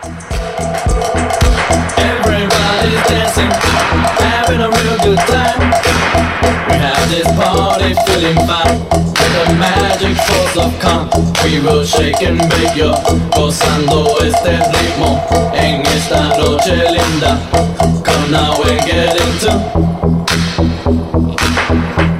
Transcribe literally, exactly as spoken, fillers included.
Everybody's dancing, having a real good time. We have this party feeling fine. With the magic force of calm, we will shake and bake yo, gozando este ritmo en esta noche linda. Come now and get into